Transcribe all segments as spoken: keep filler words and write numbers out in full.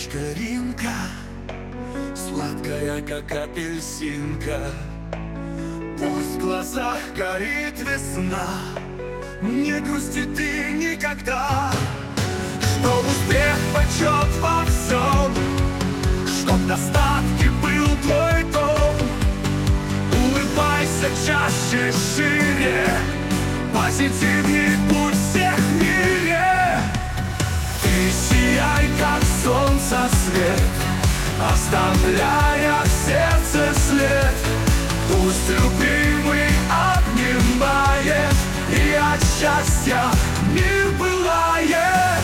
Девочка Ринка, сладкая, как апельсинка. Пусть в глазах горит весна, не грусти ты никогда. Чтоб успех, почет во всем, чтоб достатки был твой дом. Улыбайся чаще, шире, позитивней будь всех в мире. Ты сияй, как солнце свет, оставляя в сердце след. Пусть любимый обнимает, и от счастья мир пылает.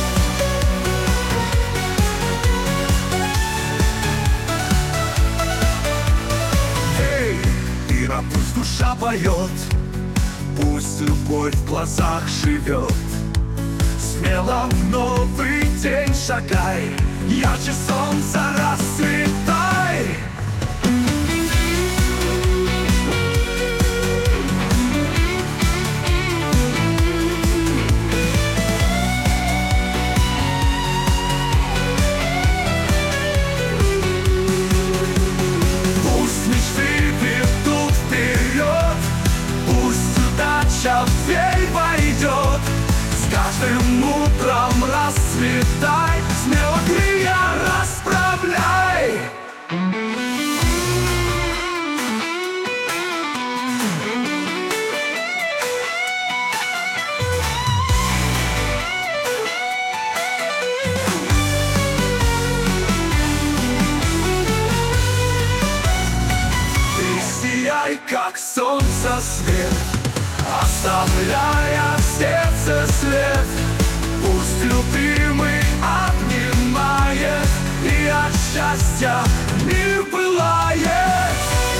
Эй, Ира, пусть душа поет, пусть любовь в глазах живет. Смело в новый день шагай, ярче солнца расцветай. Пусть мечты ведут вперед, пусть удача в дверь войдет. С каждым утром расцветай, смело крылья расправляй. Ты сияй, как солнце свет, оставляя в сердце след. Пусть любимый обнимает, и от счастья мир пылает.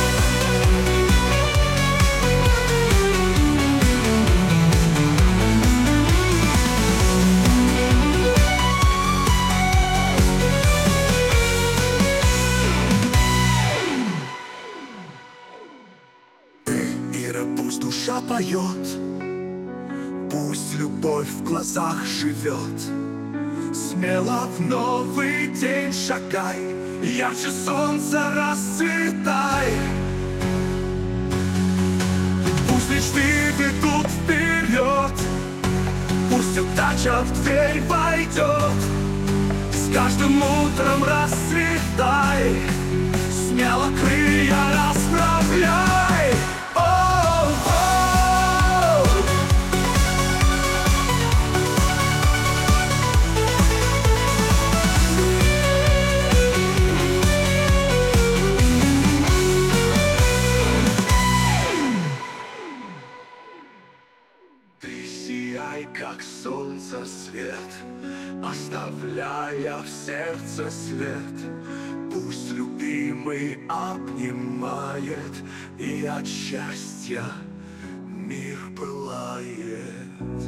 Ира, пусть душа поет, пусть любовь в глазах живет. Смело в новый день шагай, ярче солнца расцветай. Пусть мечты ведут вперед, пусть удача в дверь войдет. С каждым утром расцветай, смело крылья расправляй. Сияй, как солнце свет, оставляя в сердце след. Пусть любимый обнимает, и от счастья мир пылает.